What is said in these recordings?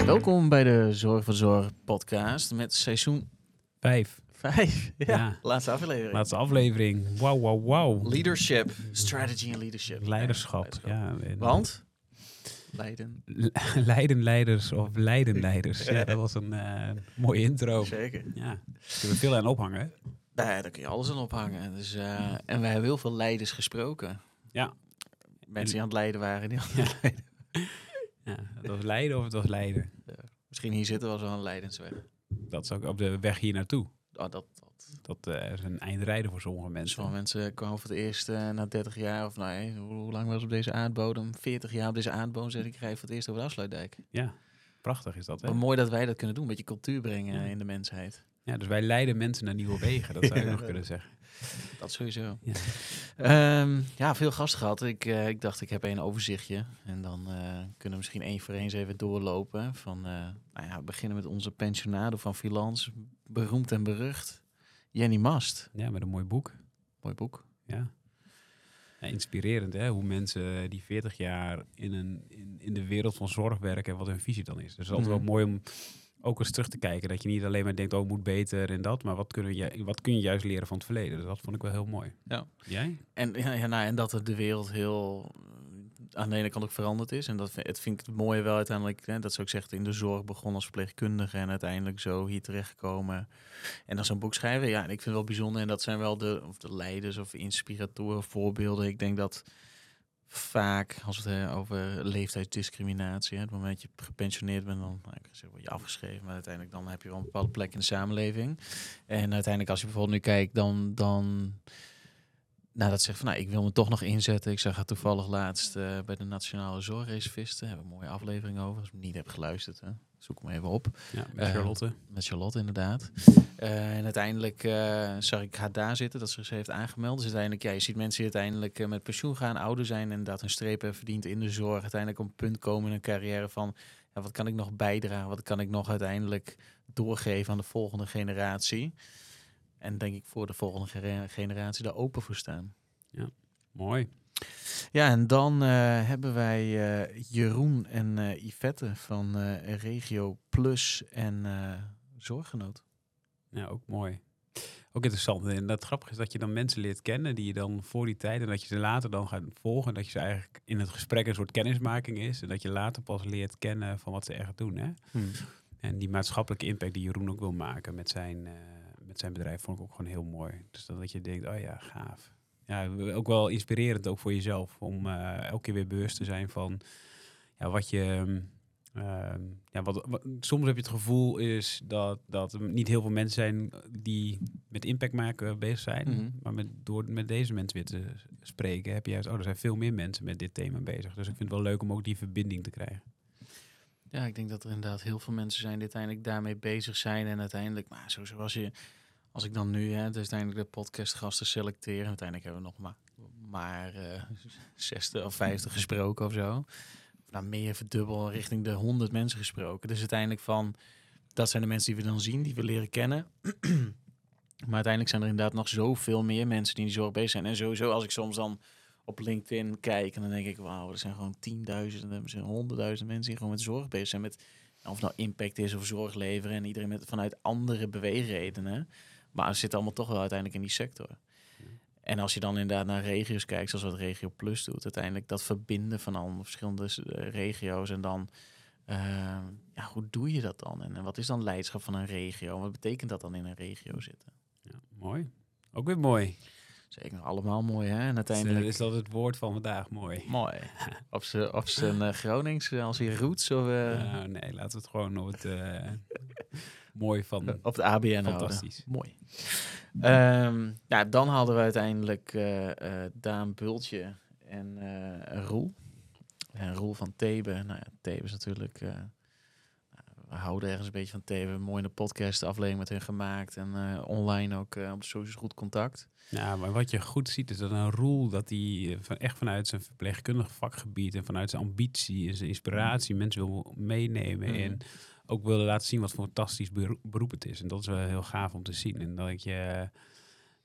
Welkom bij de Zorg voor Zorg podcast met seizoen 5. 5. Ja. Laatste aflevering. Laatste aflevering. Wauw. Leadership, strategy en leadership. Leiderschap. Ja, Want? Leiden. Leidenleiders of leidenleiders. Ja, dat was een mooie intro. Zeker. Ja, daar kunnen we veel aan ophangen. Daar kun je alles aan ophangen. Dus, en wij hebben heel veel leiders gesproken. Ja. Mensen die aan het lijden waren. Die aan het lijden. Ja, het was Leiden of het was Leiden. Misschien hier zitten we wel een Leidensweg. Dat is ook op de weg hier naartoe. Oh, Dat is een eindrijden voor sommige mensen. Sommige mensen kwamen voor het eerst na 30 jaar, of nee, hoe lang was op deze aardbodem? 40 jaar op deze aardbodem, zeg ik ga je voor het eerst over de afsluitdijk. Ja, prachtig is dat, hè? Wat mooi dat wij dat kunnen doen, een beetje cultuur brengen in de mensheid. Ja, dus wij leiden mensen naar nieuwe wegen, dat zou je nog kunnen zeggen. Dat sowieso. Ja. Veel gasten gehad. Ik dacht, ik heb een overzichtje. En dan kunnen we misschien één voor één eens even doorlopen. We beginnen met onze pensionado van Filans. Beroemd en berucht. Jenny Mast. Ja, met een mooi boek. Mooi boek. Ja. Ja, inspirerend, hè? Hoe mensen die 40 jaar in de wereld van zorg werken en wat hun visie dan is. Dus het is altijd wel mooi om ook eens terug te kijken. Dat je niet alleen maar denkt, oh, moet beter en dat. Maar wat kun je juist leren van het verleden? Dus dat vond ik wel heel mooi. Ja. Jij? En dat de wereld heel aan de ene kant ook veranderd is. En het vind ik het mooie wel uiteindelijk, hè, dat ze ook zegt, in de zorg begon als verpleegkundige en uiteindelijk zo hier terechtgekomen. En dan zo'n boek schrijven, ja, en ik vind het wel bijzonder. En dat zijn wel de leiders of inspiratoren, voorbeelden. Ik denk dat vaak, als we het over leeftijdsdiscriminatie, het moment dat je gepensioneerd bent, dan word je afgeschreven. Maar uiteindelijk dan heb je wel een bepaalde plek in de samenleving. En uiteindelijk als je bijvoorbeeld nu kijkt, dan dat zegt van, ik wil me toch nog inzetten. Ik zag het toevallig laatst bij de Nationale Zorgreservisten. Hebben we een mooie aflevering over. Als je niet hebt geluisterd, hè. Zoek hem even op. Ja, met Charlotte. Met Charlotte, inderdaad. En uiteindelijk zag ik haar daar zitten, dat ze heeft aangemeld. Dus uiteindelijk, je ziet mensen die uiteindelijk met pensioen gaan, ouder zijn en inderdaad hun streep hebben verdiend in de zorg. Uiteindelijk op een punt komen in hun carrière van, wat kan ik nog bijdragen? Wat kan ik nog uiteindelijk doorgeven aan de volgende generatie? En denk ik voor de volgende generatie daar open voor staan. Ja, mooi. Ja, en dan hebben wij Jeroen en Yvette van Regio Plus en Zorggenoot. Ja, ook mooi. Ook interessant. En dat grappige is dat je dan mensen leert kennen die je dan voor die tijd, en dat je ze later dan gaat volgen. En dat je ze eigenlijk in het gesprek een soort kennismaking is. En dat je later pas leert kennen van wat ze echt doen. Hè? En die maatschappelijke impact die Jeroen ook wil maken met zijn bedrijf vond ik ook gewoon heel mooi. Dus dat je denkt, oh ja, gaaf. Ja, ook wel inspirerend ook voor jezelf. Om elke keer weer bewust te zijn van wat je... soms heb je het gevoel is dat er niet heel veel mensen zijn die met impact maken bezig zijn. Mm-hmm. Maar door met deze mensen weer te spreken heb je juist, er zijn veel meer mensen met dit thema bezig. Dus ik vind het wel leuk om ook die verbinding te krijgen. Ja, ik denk dat er inderdaad heel veel mensen zijn die uiteindelijk daarmee bezig zijn. En uiteindelijk, maar zoals als ik dan nu dus uiteindelijk de podcastgasten selecteer. En uiteindelijk hebben we nog maar 60 of 50 gesproken of zo. Meer verdubbel richting de 100 mensen gesproken. Dus uiteindelijk dat zijn de mensen die we dan zien, die we leren kennen. Maar uiteindelijk zijn er inderdaad nog zoveel meer mensen die in die zorg bezig zijn. En sowieso als ik soms dan op LinkedIn kijk en dan denk ik, wauw, er zijn gewoon 10.000, misschien 100.000 mensen die gewoon met zorg bezig zijn. Met, of het nou impact is of zorg leveren en iedereen vanuit andere beweegredenen. Maar het zit allemaal toch wel uiteindelijk in die sector. En als je dan inderdaad naar regio's kijkt, zoals wat Regio Plus doet, uiteindelijk dat verbinden van allemaal verschillende regio's. En dan, hoe doe je dat dan? En wat is dan leiderschap van een regio? Wat betekent dat dan in een regio zitten? Ja, mooi. Ook weer mooi. Zeker, allemaal mooi, hè? En uiteindelijk is dat het woord van vandaag, mooi. Mooi. Of ze een Gronings, als je roots of... nee, laten we het gewoon op het mooi van... Op de ABN fantastisch. Mooi. Dan hadden we uiteindelijk Daan Bultje en Roel. En Roel van Thebe. Nou ja, Thebe is natuurlijk... we houden ergens een beetje van Thebe. Mooi in de podcast aflevering met hun gemaakt. En online ook op de socials goed contact. Ja, maar wat je goed ziet is dat een Roel, dat hij echt vanuit zijn verpleegkundig vakgebied en vanuit zijn ambitie en zijn inspiratie mensen wil meenemen en ook willen laten zien wat voor een fantastisch beroep het is. En dat is wel heel gaaf om te zien. En dat je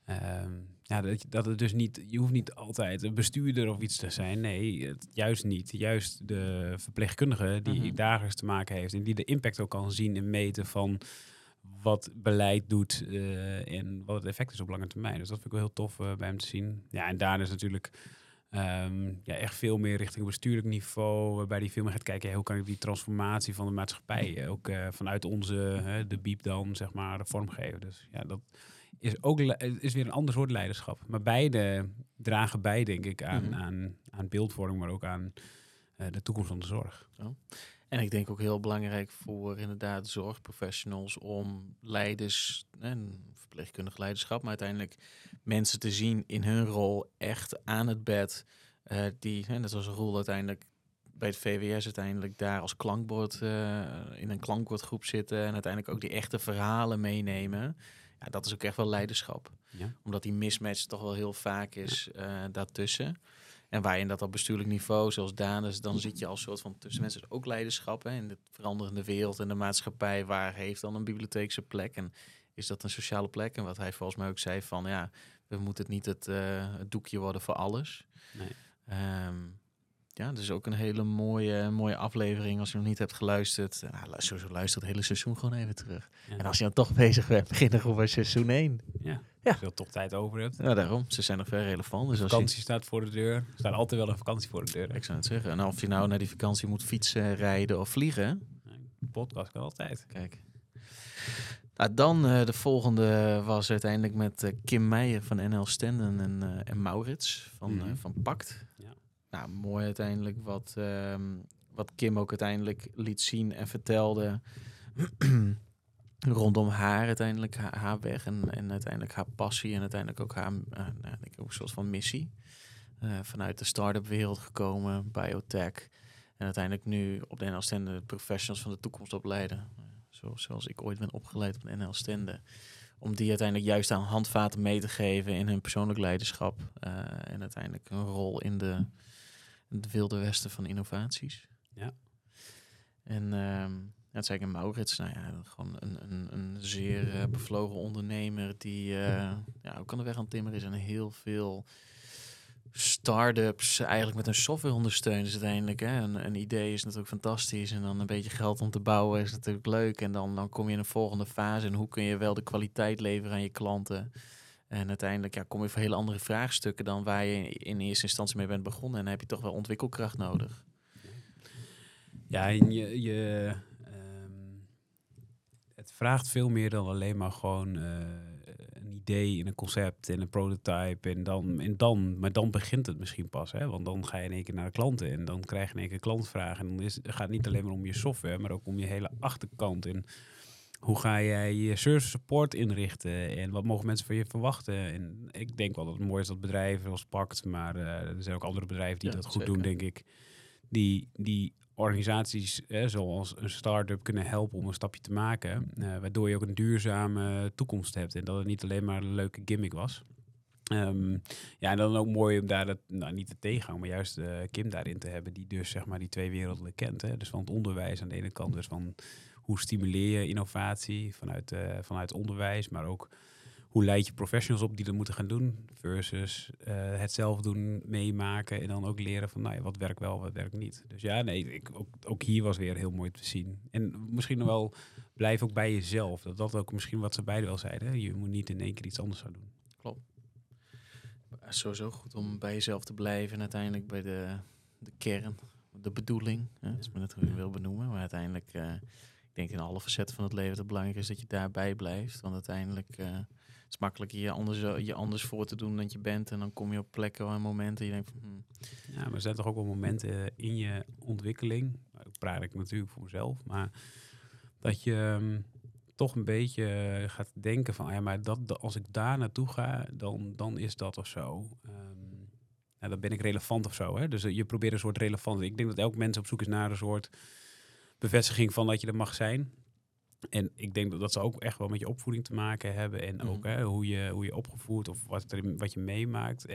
Dat het dus niet, je hoeft niet altijd een bestuurder of iets te zijn. Nee, juist niet. Juist de verpleegkundige die dagelijks te maken heeft en die de impact ook kan zien en meten van wat beleid doet en wat het effect is op lange termijn. Dus dat vind ik wel heel tof bij hem te zien. Ja, en daarna is natuurlijk echt veel meer richting een bestuurlijk niveau, waarbij hij veel meer gaat kijken, hoe kan ik die transformatie van de maatschappij ook vanuit onze, de biep dan, zeg maar, vormgeven. Dus ja, dat is ook is weer een ander soort leiderschap. Maar beide dragen bij, denk ik, aan beeldvorming, maar ook aan de toekomst van de zorg. Oh. En ik denk ook heel belangrijk voor inderdaad zorgprofessionals om leiders en verpleegkundig leiderschap, maar uiteindelijk mensen te zien in hun rol echt aan het bed. Dat was een rol uiteindelijk bij het VWS uiteindelijk daar als klankbord in een klankbordgroep zitten en uiteindelijk ook die echte verhalen meenemen. Ja, dat is ook echt wel leiderschap. Ja. Omdat die mismatch toch wel heel vaak is daartussen. En waar je in dat op bestuurlijk niveau, zoals Daan is, dan zit je als soort van tussen mensen ook leiderschap. Hè, in de veranderende wereld en de maatschappij. Waar heeft dan een bibliotheek zijn plek? En is dat een sociale plek? En wat hij volgens mij ook zei van, ja, we moeten het niet het doekje worden voor alles. Nee. Ja, dus ook een hele mooie aflevering. Als je nog niet hebt geluisterd, sowieso luister het hele seizoen gewoon even terug. Ja. En als je dan toch bezig bent, begin dan gewoon bij seizoen 1. Ja. Ja. Als je er toch tijd over hebt. Nou, daarom. Ze zijn nog veel relevant. Dus Vakantie staat voor de deur. Er staat altijd wel een vakantie voor de deur. Ik zou het zeggen. En of je nou naar die vakantie moet fietsen, rijden of vliegen. Een podcast kan altijd. Kijk. Nou, dan de volgende was uiteindelijk met Kim Meijer van NL Stenden en Maurits van Pact. Ja. Nou, mooi uiteindelijk wat Kim ook uiteindelijk liet zien en vertelde rondom haar uiteindelijk, haar weg en uiteindelijk haar passie en uiteindelijk ook haar denk ik ook een soort van missie. Vanuit de start-up wereld gekomen, biotech. En uiteindelijk nu op de NL Stenden de professionals van de toekomst opleiden. Zoals ik ooit ben opgeleid op de NL Stenden. Om die uiteindelijk juist aan handvaten mee te geven in hun persoonlijk leiderschap. En uiteindelijk een rol in het wilde westen van innovaties. Ja. En dat zei ik in Maurits. Nou ja, gewoon een zeer bevlogen ondernemer die ook aan de weg aan het timmeren is en heel veel start-ups eigenlijk met een software ondersteunen. Dus uiteindelijk, een idee is natuurlijk fantastisch en dan een beetje geld om te bouwen is natuurlijk leuk. En dan kom je in een volgende fase en hoe kun je wel de kwaliteit leveren aan je klanten. En uiteindelijk kom je voor hele andere vraagstukken dan waar je in eerste instantie mee bent begonnen. En dan heb je toch wel ontwikkelkracht nodig. Ja, en het vraagt veel meer dan alleen maar gewoon een idee en een concept en een prototype. Maar dan begint het misschien pas. Hè? Want dan ga je in één keer naar de klanten en dan krijg je in één keer klantvragen. En dan gaat het niet alleen maar om je software, maar ook om je hele achterkant. En hoe ga jij je service support inrichten en wat mogen mensen van je verwachten? En ik denk wel dat het mooi is dat bedrijven als Pact, maar er zijn ook andere bedrijven die dat goed zeker doen, denk ik. Die organisaties zoals een start-up kunnen helpen om een stapje te maken. Waardoor je ook een duurzame toekomst hebt. En dat het niet alleen maar een leuke gimmick was. En dan ook mooi om daar niet de tegengang, maar juist Kim daarin te hebben. Die dus zeg maar die twee werelden kent. Hè? Dus van het onderwijs aan de ene kant. Dus van hoe stimuleer je innovatie vanuit onderwijs. Maar ook hoe leid je professionals op die dat moeten gaan doen. Versus het zelf doen, meemaken. En dan ook leren van wat werkt wel, wat werkt niet. Dus ja, ook hier was weer heel mooi te zien. En misschien nog wel, blijf ook bij jezelf. Dat ook misschien wat ze beiden wel zeiden. Hè? Je moet niet in één keer iets anders gaan doen. Klopt. Sowieso goed om bij jezelf te blijven. En uiteindelijk bij de kern, de bedoeling. Als men het wil benoemen. Maar uiteindelijk, ik denk in alle facetten van het leven dat het belangrijk is dat je daarbij blijft. Want uiteindelijk het is makkelijk je anders voor te doen dan je bent. En dan kom je op plekken en momenten. Je denkt van, Ja, maar er zijn toch ook wel momenten in je ontwikkeling. Ik praat ik natuurlijk voor mezelf. Maar dat je toch een beetje gaat denken van, maar als ik daar naartoe ga, dan is dat of zo. Dan ben ik relevant of zo. Hè? Dus je probeert een soort relevant. Ik denk dat elk mens op zoek is naar een soort bevestiging van dat je er mag zijn. En ik denk dat ze ook echt wel met je opvoeding te maken hebben. En ook hoe je opgevoed of wat je meemaakt.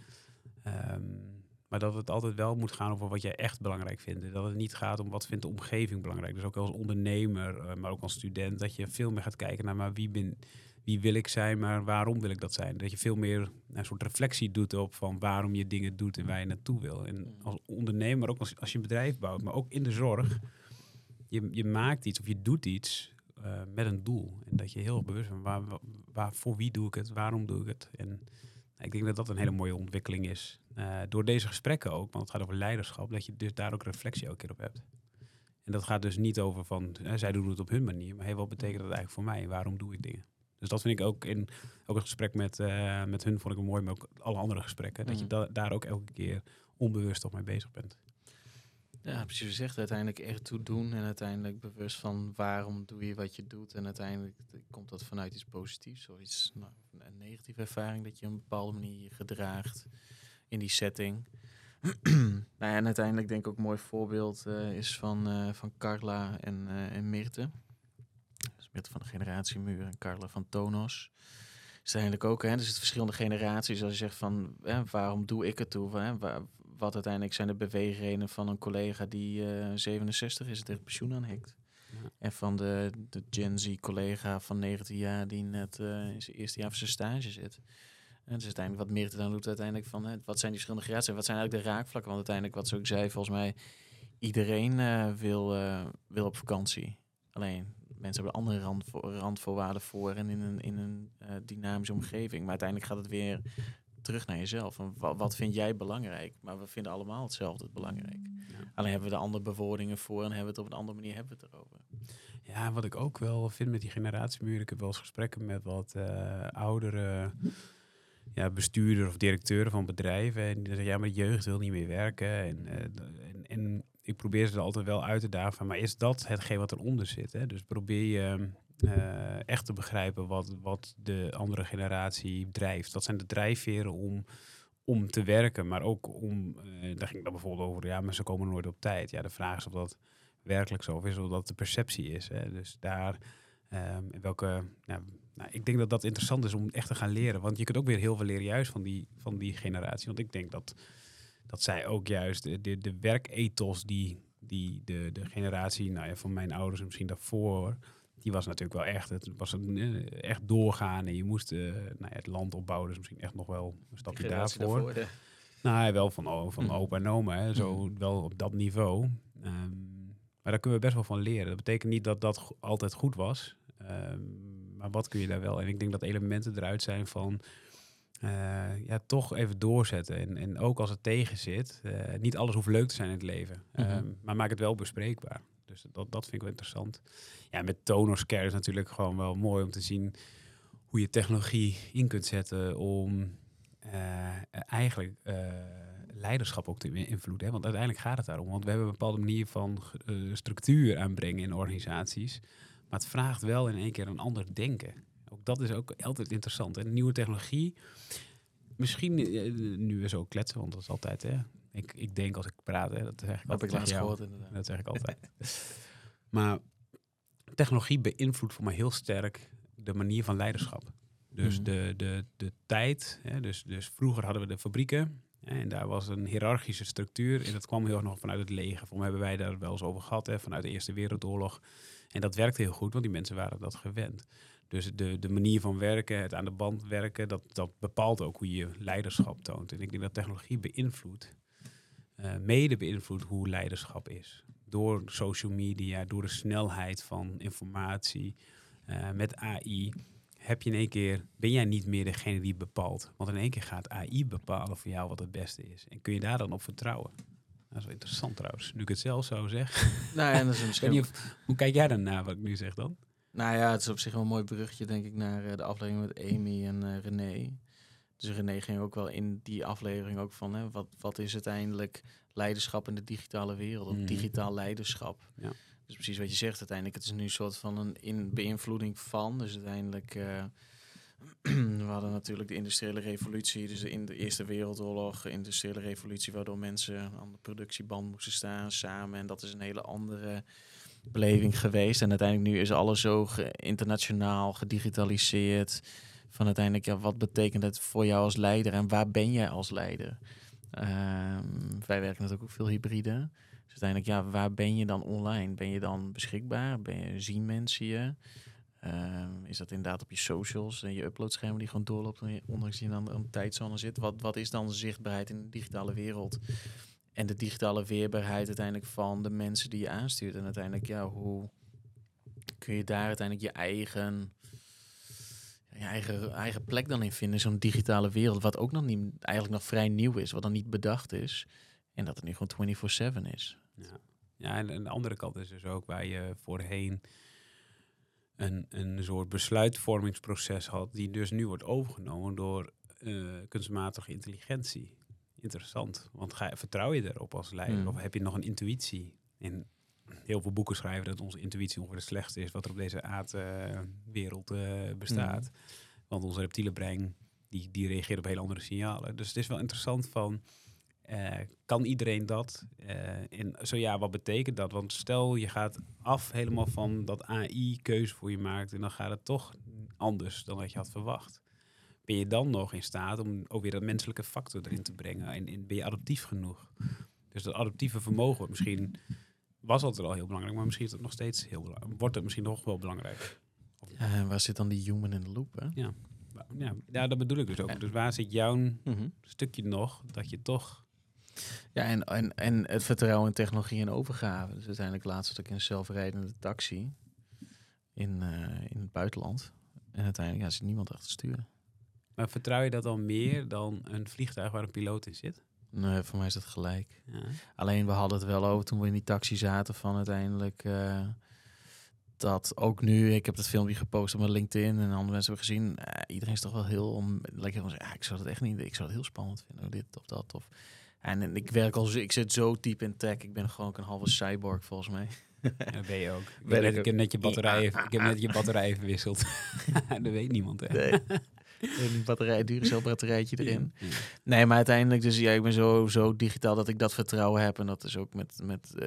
Maar dat het altijd wel moet gaan over wat jij echt belangrijk vindt. Dat het niet gaat om wat vindt de omgeving belangrijk. Dus ook als ondernemer, maar ook als student. Dat je veel meer gaat kijken naar maar wie wie wil ik zijn, maar waarom wil ik dat zijn? Dat je veel meer een soort reflectie doet op van waarom je dingen doet en waar je naartoe wil. En als ondernemer, ook als je een bedrijf bouwt, maar ook in de zorg, je maakt iets of je doet iets met een doel. En dat je heel bewust bent voor wie doe ik het, waarom doe ik het. En ik denk dat dat een hele mooie ontwikkeling is. Door deze gesprekken ook, want het gaat over leiderschap, dat je dus daar ook reflectie elke keer op hebt. En dat gaat dus niet over van, zij doen het op hun manier, maar wat betekent dat eigenlijk voor mij? Waarom doe ik dingen? Dus dat vind ik ook in ook het gesprek met hun vond ik het mooi, maar ook alle andere gesprekken. Dat je daar ook elke keer onbewust toch mee bezig bent. Ja, precies. Je zegt uiteindelijk echt toe doen en uiteindelijk bewust van waarom doe je wat je doet. En uiteindelijk komt dat vanuit iets positiefs of iets, een negatieve ervaring dat je op een bepaalde manier je gedraagt in die setting. En uiteindelijk denk ik ook een mooi voorbeeld is van Carla en Mirte. Dus Mirte van de Generatiemuur en Carla van Tonos. Is eigenlijk ook, dus het verschillende generaties. Als je zegt van, waarom doe ik het toe? Wat uiteindelijk zijn de beweegredenen van een collega die 67 is, tegen pensioen aanhikt. Ja. En van de Gen Z collega van 19 jaar die net in zijn eerste jaar van zijn stage zit. En dus uiteindelijk wat Mirte dan doet uiteindelijk van, wat zijn die verschillende generaties en wat zijn eigenlijk de raakvlakken? Want uiteindelijk, wat ze ook zei, volgens mij, iedereen wil op vakantie. Alleen, mensen hebben andere randvoorwaarden voor en in een dynamische omgeving. Maar uiteindelijk gaat het weer terug naar jezelf. Wat vind jij belangrijk? Maar we vinden allemaal hetzelfde belangrijk. Ja. Alleen hebben we de andere bewoordingen voor en hebben we het op een andere manier hebben we het erover. Ja, wat ik ook wel vind met die generatiemuur, ik heb wel eens gesprekken met wat oudere bestuurders of directeuren van bedrijven. En die zeggen, ja, maar de jeugd wil niet meer werken. En ik probeer ze er altijd wel uit te dagen van, maar is dat hetgeen wat eronder zit? Hè? Dus probeer je echt te begrijpen wat de andere generatie drijft. Wat zijn de drijfveren om te werken, maar ook om, daar ging dat bijvoorbeeld over, maar ze komen nooit op tijd. Ja, de vraag is of dat werkelijk zo is, of dat de perceptie is. Hè? Dus daar, ik denk dat dat interessant is om echt te gaan leren. Want je kunt ook weer heel veel leren juist van die generatie. Want ik denk dat zij ook juist de werkethos die de generatie van mijn ouders en misschien daarvoor, die was natuurlijk wel echt, het was echt doorgaan en je moest het land opbouwen, dus misschien echt nog wel een stapje daarvoor. Wel van opa en oma, hè, zo wel op dat niveau. Maar daar kunnen we best wel van leren. Dat betekent niet dat dat altijd goed was, maar wat kun je daar wel? En ik denk dat elementen eruit zijn van toch even doorzetten. En ook als het tegen zit, niet alles hoeft leuk te zijn in het leven. Maar maak het wel bespreekbaar. Dus dat vind ik wel interessant. Ja, met Tonos Care is natuurlijk gewoon wel mooi om te zien hoe je technologie in kunt zetten om eigenlijk leiderschap ook te beïnvloeden. Want uiteindelijk gaat het daarom. Want we hebben een bepaalde manier van structuur aanbrengen in organisaties. Maar het vraagt wel in één keer een ander denken. Ook dat is ook altijd interessant. En nieuwe technologie, misschien nu weer zo kletsen, want dat is altijd, hè. Ik denk als ik praat, hè, dat zeg ik altijd. Heb ik laatst gehoord, inderdaad. Dat zeg ik altijd. Maar technologie beïnvloedt voor mij heel sterk de manier van leiderschap. Dus de tijd, hè, dus vroeger hadden we de fabrieken. En daar was een hiërarchische structuur. En dat kwam heel erg nog vanuit het leger. Voor mij hebben wij daar wel eens over gehad, hè, vanuit de Eerste Wereldoorlog. En dat werkte heel goed, want die mensen waren dat gewend. Dus de manier van werken, het aan de band werken, dat bepaalt ook hoe je leiderschap toont. En ik denk dat technologie mede beïnvloedt hoe leiderschap is. Door social media, door de snelheid van informatie, met AI, ben jij niet meer degene die bepaalt. Want in één keer gaat AI bepalen voor jou wat het beste is. En kun je daar dan op vertrouwen? Dat is wel interessant trouwens, nu ik het zelf zo zeg. En dat is misschien... Hoe kijk jij dan naar wat ik nu zeg dan? Het is op zich wel een mooi bruggetje, denk ik, naar de aflevering met Amy en René. Dus René ging ook wel in die aflevering ook van, wat is uiteindelijk leiderschap in de digitale wereld, of digitaal leiderschap. Ja. Dus precies wat je zegt, uiteindelijk, het is nu een soort van een beïnvloeding van. Dus uiteindelijk, we hadden natuurlijk de industriële revolutie, dus in de Eerste Wereldoorlog, de industriële revolutie, waardoor mensen aan de productieband moesten staan samen. En dat is een hele andere beleving geweest. En uiteindelijk nu is alles zo internationaal gedigitaliseerd. Van uiteindelijk, wat betekent het voor jou als leider en waar ben jij als leider? Wij werken natuurlijk ook veel hybride. Dus uiteindelijk, waar ben je dan online? Ben je dan beschikbaar? Zien mensen je? Is dat inderdaad op je socials en je uploadschermen die gewoon doorloopt, ondanks je dan een tijdzone zit? Wat is dan de zichtbaarheid in de digitale wereld? En de digitale weerbaarheid uiteindelijk van de mensen die je aanstuurt. En uiteindelijk, hoe kun je daar uiteindelijk je eigen plek dan in vinden, zo'n digitale wereld, wat ook nog niet, eigenlijk nog vrij nieuw is, wat dan niet bedacht is. En dat het nu gewoon 24/7 is. Ja, en de andere kant is dus ook waar je voorheen een soort besluitvormingsproces had, die dus nu wordt overgenomen door kunstmatige intelligentie. Interessant, want vertrouw je erop als leider? Of heb je nog een intuïtie? In heel veel boeken schrijven dat onze intuïtie ongeveer het slechtste is wat er op deze aardwereld bestaat. Want ons reptiele brein, die reageert op hele andere signalen. Dus het is wel interessant van, kan iedereen dat? En zo ja, wat betekent dat? Want stel, je gaat af helemaal van dat AI keuze voor je maakt en dan gaat het toch anders dan wat je had verwacht. Ben je dan nog in staat om ook weer dat menselijke factor erin te brengen? En ben je adaptief genoeg? Dus dat adaptieve vermogen misschien was altijd al heel belangrijk, maar misschien is het nog steeds heel belangrijk. Wordt het misschien nog wel belangrijk? Waar zit dan die human in the loop? Hè? Ja, dat bedoel ik dus ook. Ja. Dus waar zit jouw stukje nog dat je toch... Ja, en het vertrouwen in technologie en overgave. Dus uiteindelijk laatst zat ik in een zelfrijdende taxi in het buitenland. En uiteindelijk zit niemand achter het sturen. Maar vertrouw je dat dan meer dan een vliegtuig waar een piloot in zit? Nee, voor mij is dat gelijk. Ja. Alleen we hadden het wel over toen we in die taxi zaten van uiteindelijk dat ook nu, ik heb dat filmpje gepost op mijn LinkedIn en andere mensen hebben gezien, iedereen is toch wel heel ik zou dat echt niet, ik zou het heel spannend vinden, dit of dat. En ik werk ik zit zo diep in tech, ik ben gewoon ook een halve cyborg volgens mij. Ja, dat ben je ook. Ik heb net je batterij verwisseld. Dat weet niemand, hè? Nee. Een dure celbatterijtje erin. Ja. Nee, maar uiteindelijk dus ik ben zo digitaal dat ik dat vertrouwen heb. En dat is ook met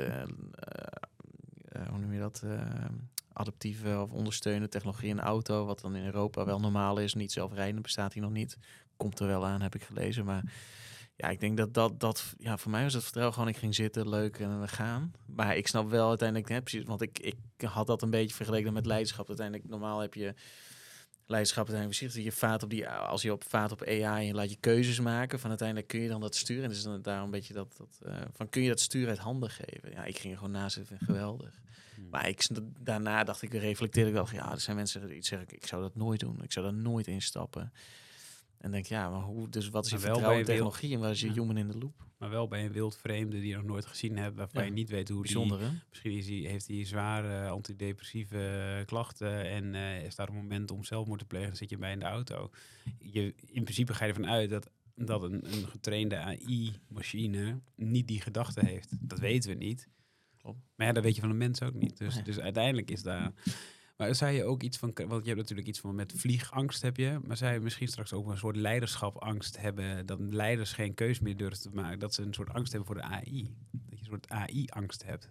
hoe noem je dat? Adaptieve of ondersteunende technologie in de auto. Wat dan in Europa wel normaal is. Niet zelfrijdend bestaat hier nog niet. Komt er wel aan, heb ik gelezen. Maar ja, ik denk dat voor mij was het vertrouwen gewoon, ik ging zitten, leuk en we gaan. Maar ik snap wel uiteindelijk, precies, want ik had dat een beetje vergeleken met leiderschap. Uiteindelijk, normaal heb je leiderschap uiteindelijk je vaart op als je vaart op AI en je laat je keuzes maken, van uiteindelijk kun je dan dat sturen. En dus dan daar een beetje van kun je dat sturen uit handen geven. Ja, ik ging er gewoon naast zitten, geweldig. Maar daarna dacht ik, reflecteerde ik wel, er zijn mensen die zeggen, ik zou dat nooit doen. Ik zou daar nooit instappen. En denk, maar hoe? Dus wat is je vertrouwen in technologie en waar is je human in the loop? Maar wel bij een wildvreemde die je nog nooit gezien hebt, waarvan je niet weet hoe bijzonder, die... Misschien heeft hij zware antidepressieve klachten en is daar een moment om zelfmoord te plegen, dan zit je bij in de auto. In principe ga je ervan uit dat een getrainde AI-machine niet die gedachte heeft. Dat weten we niet. Klopt. Maar dat weet je van een mens ook niet. Dus uiteindelijk is daar... Maar zei je ook iets van, want je hebt natuurlijk iets van met vliegangst heb je, maar zou je misschien straks ook een soort leiderschapangst hebben, dat leiders geen keus meer durven te maken, dat ze een soort angst hebben voor de AI, dat je een soort AI-angst hebt.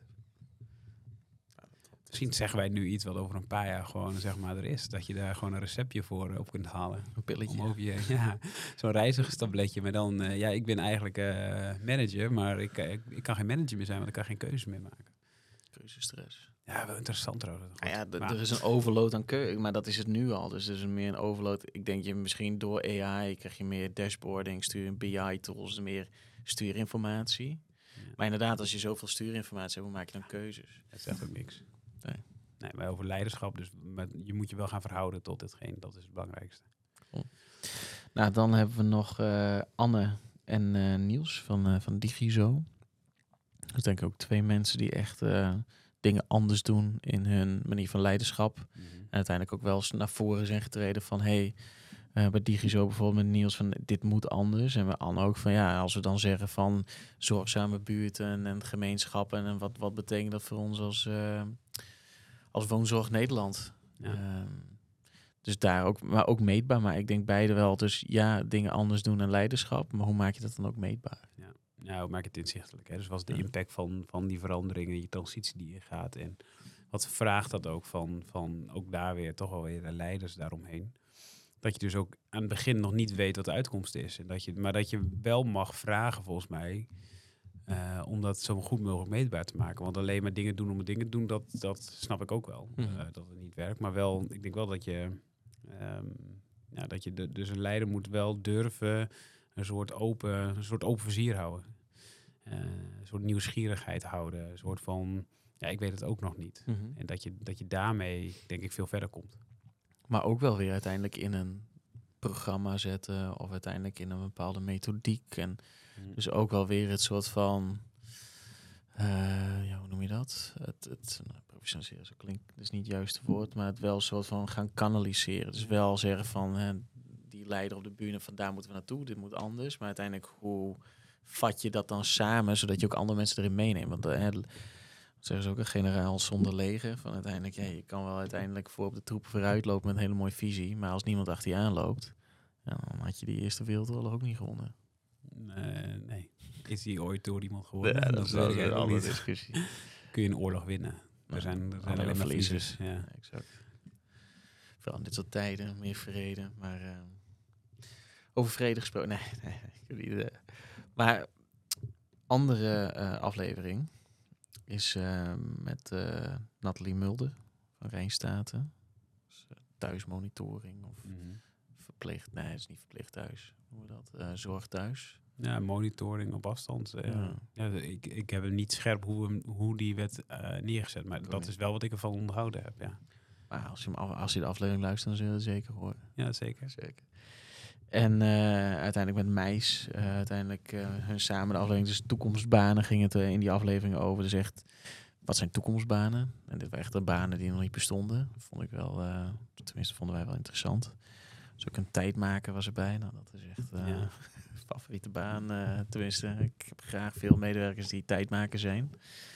Misschien zeggen wij nu iets wat over een paar jaar gewoon zeg maar er is, dat je daar gewoon een receptje voor op kunt halen. Een pilletje. Om over zo'n reizigerstabletje, maar dan, ik ben eigenlijk manager, maar ik kan geen manager meer zijn, want ik kan geen keuze meer maken. Keuzestress. Ja, wel interessant trouwens. Er is een overload aan keuze, maar dat is het nu al. Dus er is meer een overload. Ik denk je misschien door AI krijg je meer dashboarding, BI-tools, meer stuurinformatie. Ja. Maar inderdaad, als je zoveel stuurinformatie hebt, hoe maak je dan keuzes? Het zegt ook niks. Nee, maar over leiderschap, dus je moet je wel gaan verhouden tot hetgeen. Dat is het belangrijkste. Cool. Nou, dan hebben we nog Anne en Niels van Digizo. Dus denk ik ook 2 mensen die echt dingen anders doen in hun manier van leiderschap. En uiteindelijk ook wel eens naar voren zijn getreden van bij Digizo bijvoorbeeld met Niels van dit moet anders. En bij Anne ook van als we dan zeggen van zorgzame buurten en gemeenschappen en wat betekent dat voor ons als Woonzorg Nederland. Ja. Dus daar ook, maar ook meetbaar. Maar ik denk beide wel. Dus dingen anders doen en leiderschap. Maar hoe maak je dat dan ook meetbaar? Ja, hoe maak je het inzichtelijk? Hè? Dus wat is de impact van die veranderingen, die transitie die je gaat? En wat vraagt dat ook van ook daar weer toch wel weer de leiders daaromheen? Dat je dus ook aan het begin nog niet weet wat de uitkomst is. En maar dat je wel mag vragen volgens mij Om dat zo goed mogelijk meetbaar te maken. Want alleen maar dingen doen om het dingen te doen, dat snap ik ook wel. Dat het niet werkt. Maar wel, ik denk wel dat je... dus een leider moet wel durven een soort open vizier houden. Een soort nieuwsgierigheid houden. Een soort van, ik weet het ook nog niet. Mm-hmm. En dat je daarmee, denk ik, veel verder komt. Maar ook wel weer uiteindelijk in een programma zetten of uiteindelijk in een bepaalde methodiek. En dus ook wel weer het soort van, hoe noem je dat? Professionaliseren, zo klinkt dus niet het juiste woord, maar het wel een soort van gaan kanaliseren. Dus wel zeggen van, die leider op de bühne, van daar moeten we naartoe, dit moet anders. Maar uiteindelijk, hoe vat je dat dan samen, zodat je ook andere mensen erin meeneemt? Want zeggen ze ook, een generaal zonder leger. Van uiteindelijk, je kan wel uiteindelijk voor op de troepen vooruit lopen met een hele mooie visie. Maar als niemand achter je aanloopt, dan had je die Eerste Wereldoorlog ook niet gewonnen. Nee. Is die ooit door iemand gewonnen? Ja, dat is weet ik een ook andere niet. discussie. Kun je een oorlog winnen? Er zijn alleen maar verliezers. Ja. Exact. Vooral in dit soort tijden, meer vrede. Maar over vrede gesproken, nee. Maar andere aflevering is met Nathalie Mulder van Rijnstaten. Dus, thuismonitoring of verplicht. Nee, het is niet verplicht thuis. Hoe noemen we dat? Zorg thuis. Ja, monitoring op afstand. Ik heb hem niet scherp hoe die werd neergezet. Maar dat is wel wat ik ervan onthouden heb, ja. Maar als je de aflevering luistert, dan zul je het zeker horen. Ja, zeker. En uiteindelijk met Meis, hun samen de aflevering, dus toekomstbanen, ging het in die aflevering over. Dus echt, wat zijn toekomstbanen? En dit waren echt de banen die nog niet bestonden. Dat vond ik wel, tenminste vonden wij wel interessant. Dus ook een tijdmaker was erbij. Nou, dat is echt favoriete baan. Tenminste, ik heb graag veel medewerkers die tijdmaker zijn.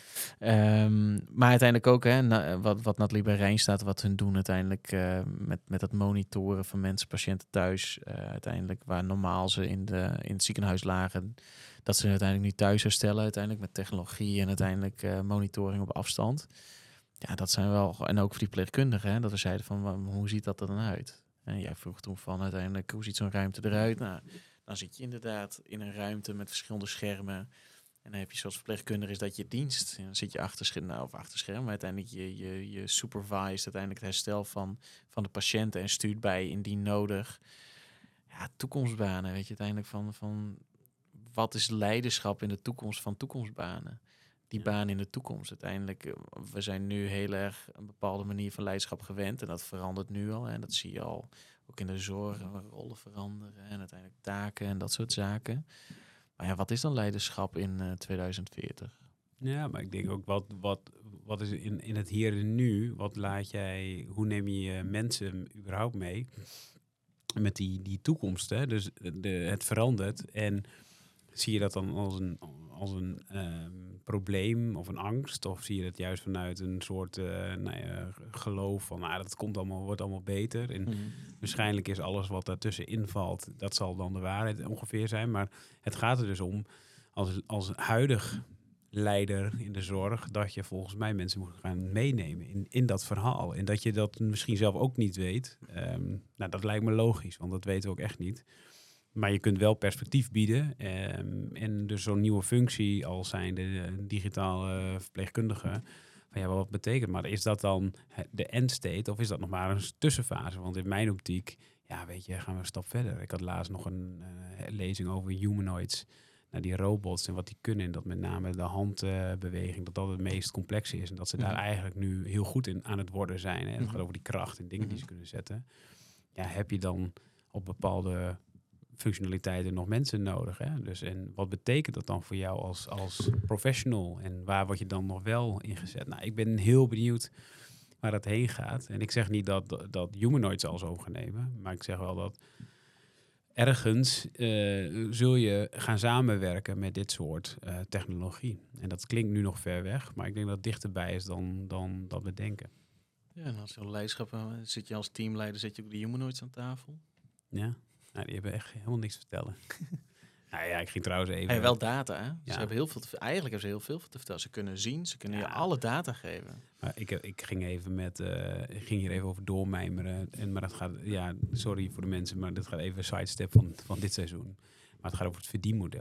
Maar uiteindelijk ook, wat Nathalie bij Rijnstaten, wat hun doen uiteindelijk met het monitoren van mensen, patiënten thuis. Uiteindelijk waar normaal ze in het ziekenhuis lagen, dat ze uiteindelijk nu thuis herstellen. Uiteindelijk met technologie en uiteindelijk monitoring op afstand. Ja, dat zijn wel, en ook voor die verpleegkundigen, dat we zeiden van, hoe ziet dat er dan uit? En jij vroeg toen van uiteindelijk, hoe ziet zo'n ruimte eruit? Nou, dan zit je inderdaad in een ruimte met verschillende schermen. En dan heb je zoals verpleegkundige is dat je dienst. En dan zit je achter scherm, maar uiteindelijk je supervise uiteindelijk het herstel van de patiënten en stuurt bij indien nodig. Ja, toekomstbanen, weet je, uiteindelijk van wat is leiderschap in de toekomst van toekomstbanen? Die baan in de toekomst. Uiteindelijk, we zijn nu heel erg een bepaalde manier van leiderschap gewend. En dat verandert nu al. En dat zie je al ook in de zorg, waar rollen veranderen. En uiteindelijk taken en dat soort zaken. Maar ja, wat is dan leiderschap in 2040? Ja, maar ik denk ook, wat is in het hier en nu? Hoe neem je mensen überhaupt mee met die toekomst? Hè? Dus het verandert. En zie je dat dan als een probleem of een angst? Of zie je dat juist vanuit een soort geloof van, dat wordt allemaal beter. En waarschijnlijk is alles wat daartussen invalt, dat zal dan de waarheid ongeveer zijn. Maar het gaat er dus om, als huidig leider in de zorg, dat je volgens mij mensen moet gaan meenemen in dat verhaal. En dat je dat misschien zelf ook niet weet. Dat lijkt me logisch, want dat weten we ook echt niet. Maar je kunt wel perspectief bieden. En dus zo'n nieuwe functie als zijnde digitale verpleegkundige. Van wat betekent, maar is dat dan de end state of is dat nog maar een tussenfase? Want in mijn optiek, gaan we een stap verder. Ik had laatst nog een lezing over humanoids. Die robots en wat die kunnen. En dat met name de handbeweging, dat het meest complexe is. En dat ze daar eigenlijk nu heel goed aan het worden zijn. Hè? Het gaat over die kracht en dingen die ze kunnen zetten. Ja, heb je dan op bepaalde functionaliteiten nog mensen nodig. Hè? Dus, en wat betekent dat dan voor jou als professional? En waar word je dan nog wel ingezet? Nou, ik ben heel benieuwd waar dat heen gaat. En ik zeg niet dat humanoids alles over gaan nemen. Maar ik zeg wel dat ergens zul je gaan samenwerken met dit soort technologie. En dat klinkt nu nog ver weg. Maar ik denk dat het dichterbij is dan dat we denken. Ja, en als zo'n leiderschap zit je als teamleider, zit je ook de humanoids aan tafel? Ja. Nou, die hebben echt helemaal niks te vertellen. Ik ging trouwens even... Wel data, hè? Ja. Ze hebben heel veel eigenlijk hebben ze heel veel te vertellen. Ze kunnen zien, ze kunnen je alle data geven. Maar ik ging hier even over doormijmeren. Maar dat gaat... sorry voor de mensen, maar dat gaat even een sidestep van dit seizoen. Maar het gaat over het verdienmodel.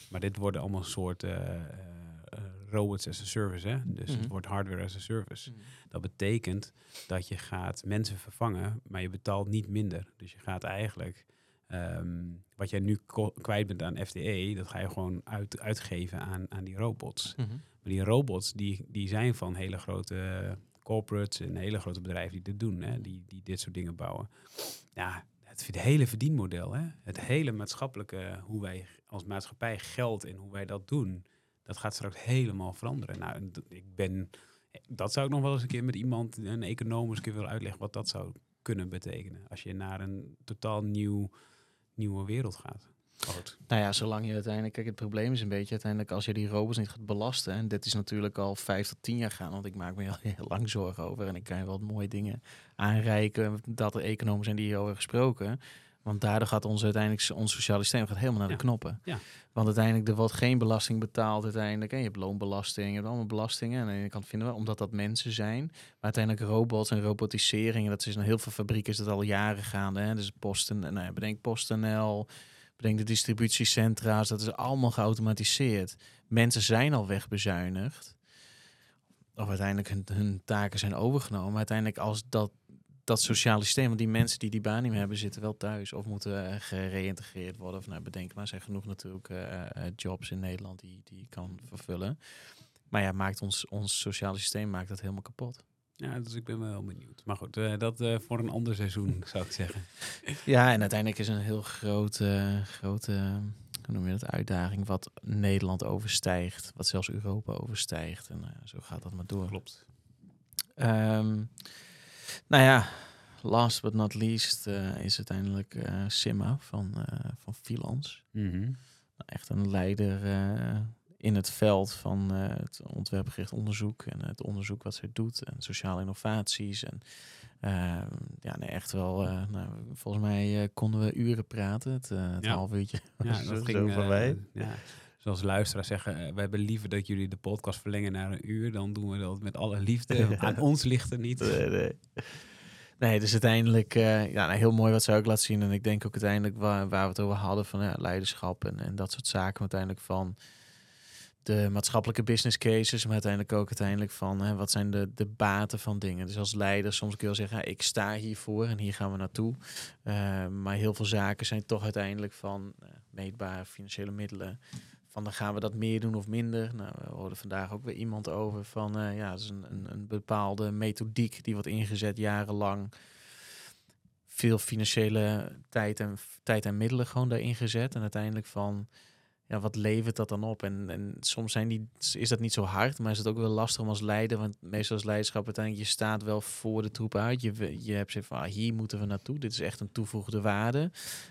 Maar dit worden allemaal een soort robots as a service. Hè? Dus het wordt hardware as a service. Dat betekent dat je gaat mensen vervangen, maar je betaalt niet minder. Dus je gaat eigenlijk wat jij nu kwijt bent aan FTE, dat ga je gewoon uitgeven aan die robots. Maar die robots die zijn van hele grote corporates en hele grote bedrijven die dit doen, hè? Die dit soort dingen bouwen. Ja, het hele verdienmodel, hè? Het hele maatschappelijke, hoe wij als maatschappij geld en hoe wij dat doen, dat gaat straks helemaal veranderen. Nou, dat zou ik nog wel eens een keer met iemand, een econoom, eens een keer willen uitleggen wat dat zou kunnen betekenen. Als je naar een totaal nieuwe wereld gaat. Goed. Nou ja, zolang je uiteindelijk... Kijk, het probleem is een beetje uiteindelijk als je die robots niet gaat belasten. En dit is natuurlijk al 5 tot 10 jaar gaan. Want ik maak me heel lang zorgen over. En ik kan je wel mooie dingen aanreiken. Dat er economen zijn die hierover gesproken. Want daardoor gaat ons sociale systeem gaat helemaal naar de knoppen. Ja. Want uiteindelijk, er wordt geen belasting betaald uiteindelijk. En je hebt loonbelasting, je hebt allemaal belastingen. En aan de ene kant vinden we, omdat dat mensen zijn. Maar uiteindelijk robots en robotisering. En dat is in heel veel fabrieken is dat al jaren gaande. Hè? Dus bedenk PostNL... Bedenk de distributiecentra's, dat is allemaal geautomatiseerd. Mensen zijn al wegbezuinigd. Of uiteindelijk hun taken zijn overgenomen. Maar uiteindelijk als dat sociale systeem, want die mensen die baan niet meer hebben, zitten wel thuis. Of moeten gereïntegreerd worden. Of bedenk maar, er zijn genoeg natuurlijk jobs in Nederland die je kan vervullen. Maar ja, maakt ons sociale systeem maakt dat helemaal kapot. Ja, dus ik ben wel benieuwd. Maar goed, dat voor een ander seizoen zou ik zeggen. Ja, en uiteindelijk is een heel grote hoe noem je dat, uitdaging wat Nederland overstijgt. Wat zelfs Europa overstijgt. En zo gaat dat maar door. Klopt. Nou ja, last but not least is uiteindelijk Sima van Philans. Echt een leider in het veld van het ontwerpgericht onderzoek en het onderzoek wat zij doet en sociale innovaties. En echt wel, volgens mij konden we uren praten, het half uurtje. Ja, dat ging van mij. Zoals luisteraars zeggen, we hebben liever dat jullie de podcast verlengen naar 1 uur, dan doen we dat met alle liefde. Aan ons ligt er niet. Nee, dus uiteindelijk heel mooi wat zij ook laat zien. En ik denk ook uiteindelijk waar we het over hadden van leiderschap en dat soort zaken. Uiteindelijk van de maatschappelijke business cases, maar uiteindelijk van wat zijn de baten van dingen. Dus als leider soms kun je wel zeggen, ik sta hiervoor en hier gaan we naartoe. Maar heel veel zaken zijn toch uiteindelijk van meetbare financiële middelen. Van dan gaan we dat meer doen of minder. Nou, we hoorden vandaag ook weer iemand over van dat is een bepaalde methodiek die wordt ingezet jarenlang. Veel financiële tijd en middelen gewoon daarin gezet. En uiteindelijk van wat levert dat dan op? En soms is dat niet zo hard, maar is het ook wel lastig om als leider, want meestal als leiderschap uiteindelijk, je staat wel voor de troep uit. Je hebt zin van, hier moeten we naartoe. Dit is echt een toegevoegde waarde.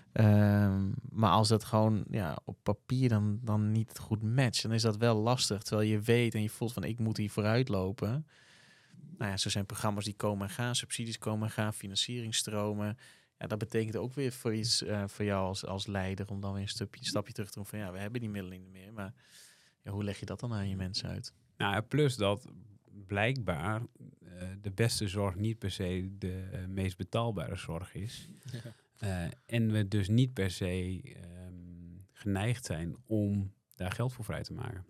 Maar als dat gewoon op papier dan niet goed matcht, dan is dat wel lastig. Terwijl je weet en je voelt van, ik moet hier vooruit lopen. Nou ja, zo zijn programma's die komen en gaan, subsidies komen en gaan, financieringstromen. Ja, dat betekent ook weer voor iets voor jou als leider om dan weer een stapje terug te doen van we hebben die middelen niet meer. Maar hoe leg je dat dan aan je mensen uit? Nou, plus dat blijkbaar de beste zorg niet per se de meest betaalbare zorg is. Ja. En we dus niet per se geneigd zijn om daar geld voor vrij te maken.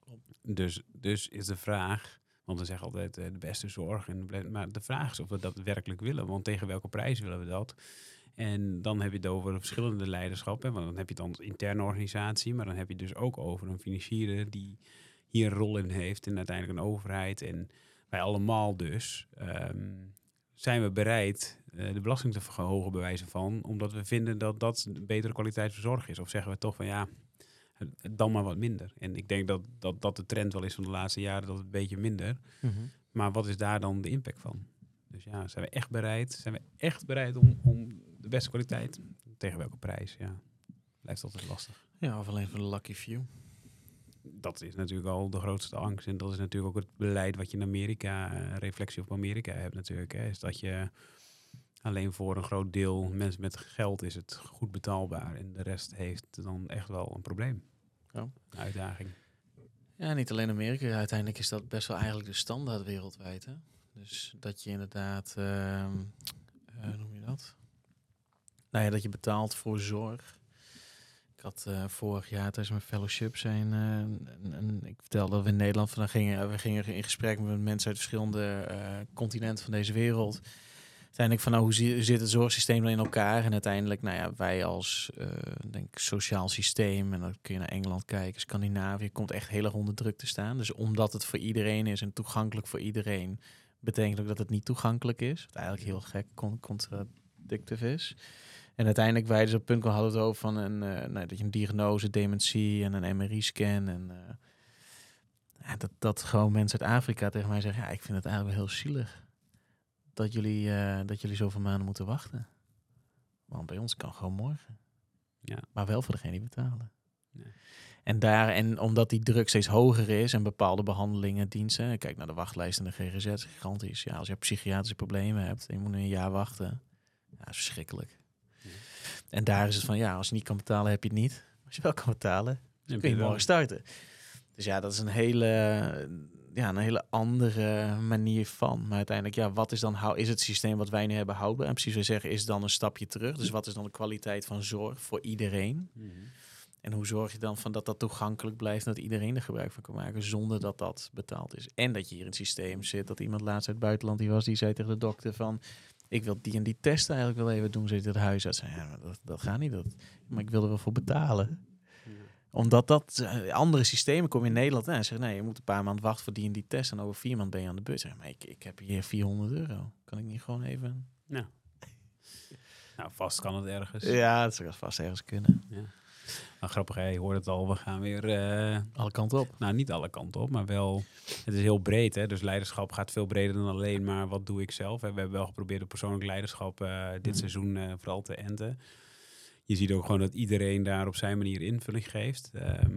Dus is de vraag, want we zeggen altijd de beste zorg. Maar de vraag is of we dat werkelijk willen. Want tegen welke prijs willen we dat? En dan heb je het over verschillende leiderschappen. Want dan heb je het dan als interne organisatie. Maar dan heb je het dus ook over een financier die hier een rol in heeft. En uiteindelijk een overheid. En wij allemaal dus zijn we bereid de belasting te verhogen bij wijze van. Omdat we vinden dat dat een betere kwaliteit van zorg is. Of zeggen we toch van dan maar wat minder. En ik denk dat de trend wel is van de laatste jaren dat het een beetje minder. Mm-hmm. Maar wat is daar dan de impact van? Dus zijn we echt bereid om de beste kwaliteit? Tegen welke prijs? Ja, blijft altijd lastig. Ja, of alleen voor de lucky few. Dat is natuurlijk al de grootste angst. En dat is natuurlijk ook het beleid wat je in Amerika, reflectie op Amerika hebt natuurlijk. Is dat je alleen voor een groot deel mensen met geld is het goed betaalbaar. En de rest heeft dan echt wel een probleem. Ja. Een uitdaging. Ja, niet alleen Amerika. Uiteindelijk is dat best wel eigenlijk de standaard wereldwijd. Hè? Dus dat je inderdaad, hoe noem je dat? Nou ja, dat je betaalt voor zorg. Ik had vorig jaar tijdens mijn fellowship ik vertelde dat we in Nederland we gingen in gesprek met mensen uit verschillende continenten van deze wereld. Uiteindelijk van hoe zit het zorgsysteem dan in elkaar? En uiteindelijk, wij als sociaal systeem, en dan kun je naar Engeland kijken, Scandinavië, komt echt heel erg onder druk te staan. Dus omdat het voor iedereen is en toegankelijk voor iedereen, betekent ook dat het niet toegankelijk is. Wat eigenlijk heel gek contradictief is. En uiteindelijk wij dus op het punt hadden het over van dat je een diagnose, dementie en een MRI-scan. En dat gewoon mensen uit Afrika tegen mij zeggen, ik vind het eigenlijk wel heel zielig dat jullie zoveel maanden moeten wachten. Want bij ons kan gewoon morgen. Ja. Maar wel voor degene die betalen. Ja. En omdat die druk steeds hoger is en bepaalde behandelingen, diensten. Kijk naar de wachtlijst en de GGZ, is gigantisch. Ja, als je psychiatrische problemen hebt en je moet nu een jaar wachten. Ja, dat is verschrikkelijk. Ja. En daar is het van, als je niet kan betalen, heb je het niet. Als je wel kan betalen, dan kun je morgen starten. Dus dat is een hele andere manier van. Maar uiteindelijk, wat is dan is het systeem wat wij nu hebben houdbaar? En precies wat we zeggen, is dan een stapje terug. Dus wat is dan de kwaliteit van zorg voor iedereen? Mm-hmm. En hoe zorg je dan van dat toegankelijk blijft en dat iedereen er gebruik van kan maken zonder dat dat betaald is? En dat je hier in het systeem zit. Dat iemand laatst uit het buitenland die zei tegen de dokter van, ik wil die en die test eigenlijk wel even doen. Zit het huisarts. Zei, dat gaat niet. Maar ik wil er wel voor betalen. Omdat andere systemen komen in Nederland en zeggen, nee, je moet een paar maanden wachten voor die en die test en over 4 maanden ben je aan de beurt. Zeg, maar ik heb hier €400. Kan ik niet gewoon even? Nou, vast kan het ergens. Ja, dat zou vast ergens kunnen. Ja. Nou, grappig, je hoort het al, we gaan weer alle kanten op. Nou, niet alle kanten op, maar wel, het is heel breed. Hè? Dus leiderschap gaat veel breder dan alleen maar wat doe ik zelf. Hè? We hebben wel geprobeerd op persoonlijk leiderschap dit seizoen vooral te enten. Je ziet ook gewoon dat iedereen daar op zijn manier invulling geeft.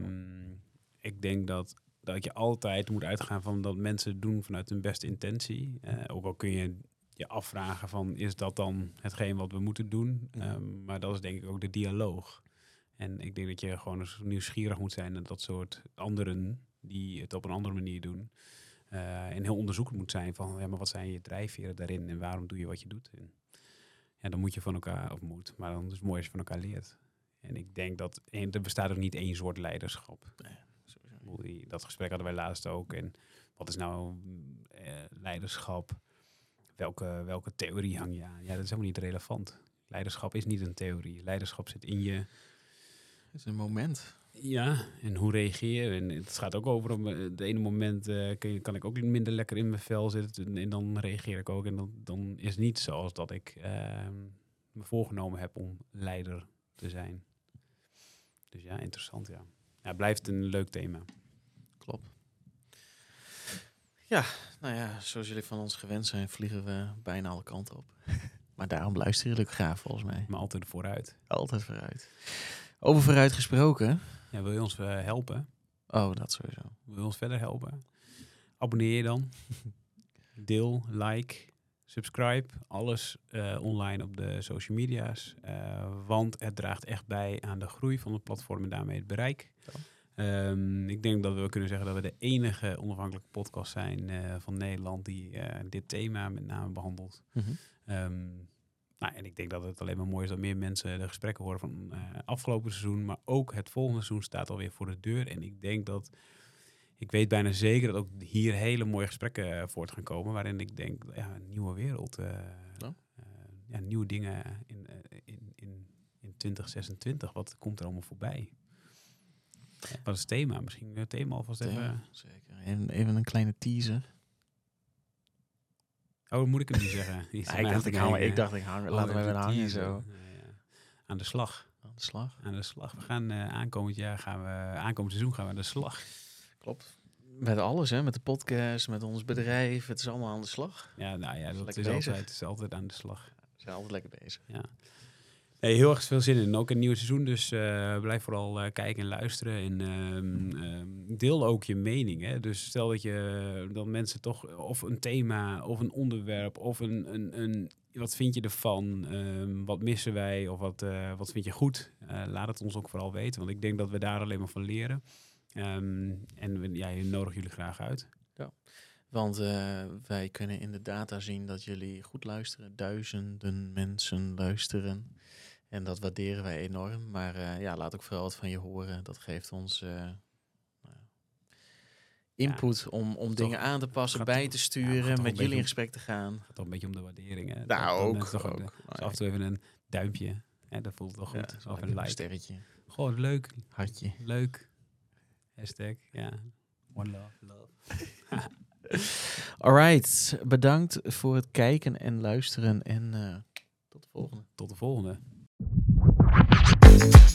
Ik denk dat je altijd moet uitgaan van dat mensen het doen vanuit hun beste intentie. Ook al kun je afvragen van, is dat dan hetgeen wat we moeten doen? Maar dat is denk ik ook de dialoog. En ik denk dat je gewoon eens nieuwsgierig moet zijn naar dat soort anderen die het op een andere manier doen. En heel onderzoekend moet zijn van, maar wat zijn je drijfveren daarin en waarom doe je wat je doet? En dan moet je van elkaar, maar dan is het mooi als je van elkaar leert. En ik denk dat er bestaat ook niet één soort leiderschap. Nee, dat gesprek hadden wij laatst ook. En wat is nou leiderschap? Welke theorie hang je aan? Ja, dat is helemaal niet relevant. Leiderschap is niet een theorie. Leiderschap zit in je... Het is een moment. Ja, en hoe reageer je? En het gaat ook over, op het ene moment kan ik ook minder lekker in mijn vel zitten. En dan reageer ik ook. En dan is het niet zoals dat ik me voorgenomen heb om leider te zijn. Dus ja, interessant, ja. Ja, blijft een leuk thema. Klopt. Ja, zoals jullie van ons gewend zijn, vliegen we bijna alle kanten op. Maar daarom luisteren jullie ook graag, volgens mij. Maar altijd vooruit. Altijd vooruit. Over vooruit gesproken. Ja, wil je ons helpen? Oh, dat sowieso. Wil je ons verder helpen? Abonneer je dan. Deel, like, subscribe. Alles online op de social media's. Want het draagt echt bij aan de groei van het platform en daarmee het bereik. Ja. Ik denk dat we kunnen zeggen dat we de enige onafhankelijke podcast zijn van Nederland die dit thema met name behandelt. Mm-hmm. En ik denk dat het alleen maar mooi is dat meer mensen de gesprekken horen van afgelopen seizoen. Maar ook het volgende seizoen staat alweer voor de deur. En ik denk ik weet bijna zeker dat ook hier hele mooie gesprekken voort gaan komen. Waarin ik denk, een nieuwe wereld. Nieuwe dingen in 2026. Wat komt er allemaal voorbij? Wat is het thema? Misschien het thema alvast even. Zeker. Even een kleine teaser. Oh, moet ik hem niet zeggen? Ik dacht, laten we even hangen zo. Aan de slag. Aan de slag. We gaan aankomend seizoen gaan we aan de slag. Klopt. Met alles, hè? Met de podcast, met ons bedrijf. Het is allemaal aan de slag. Ja, dat is altijd aan de slag. We zijn altijd lekker bezig. Ja. Nee, heel erg veel zin in. Ook een nieuw seizoen, dus blijf vooral kijken en luisteren. En deel ook je mening. Hè? Dus stel dat mensen toch of een thema of een onderwerp of een wat vind je ervan? Wat missen wij of wat vind je goed? Laat het ons ook vooral weten, want ik denk dat we daar alleen maar van leren. Je nodig jullie graag uit. Ja. Want wij kunnen in de data zien dat jullie goed luisteren. 1000 mensen luisteren. En dat waarderen wij enorm. Maar laat ook vooral wat van je horen. Dat geeft ons input om dingen aan te passen, bij te sturen, met jullie in gesprek te gaan. Het gaat toch een beetje om de waardering. Hè? Nou, ook. Dus af en toe even een duimpje. Hè, dat voelt wel goed. Ja, of een like. Een sterretje. Gewoon leuk. Hartje. Leuk. Hashtag, ja. One love. Alright, bedankt voor het kijken en luisteren en tot de volgende. Tot de volgende.